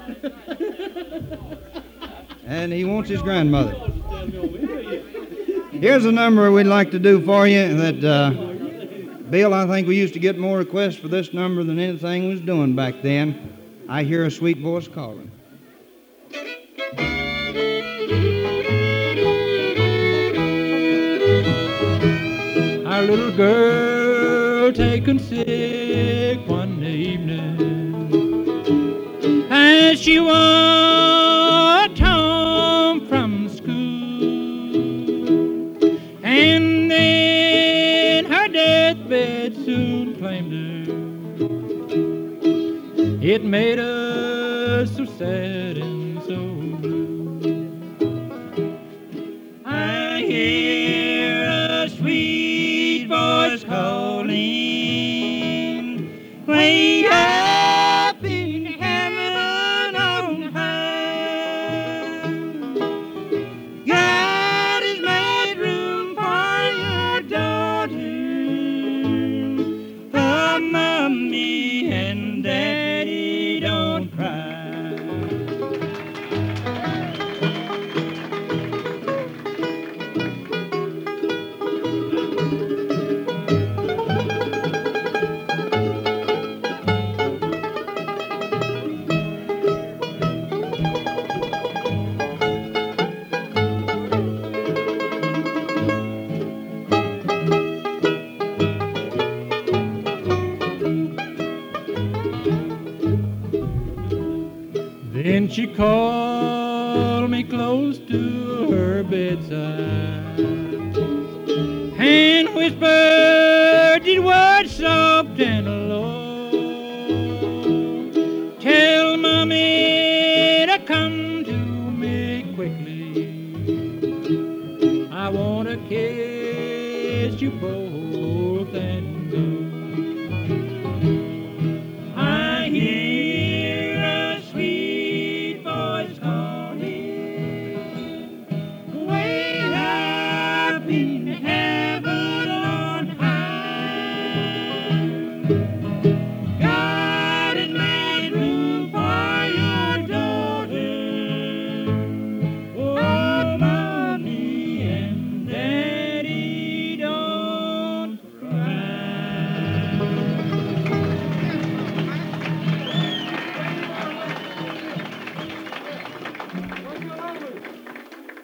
And he wants his grandmother. Here's a number we'd like to do for you that, Bill, I think we used to get more requests for this number than anything was doing back then. I hear a sweet voice calling. Our little girl taken sick one evening as she walked home from school, and then her deathbed soon claimed her. It made us so sad and so blue. I hear a sweet voice calling way up in heaven on high. God has made room for your daughter, for Mommy and Daddy don't cry. Then she called me close to her bedside and whispered these words soft and low. Tell Mommy to come to me quickly. I want to kiss you both and go. I hear a sweet voice calling way up in heaven on high.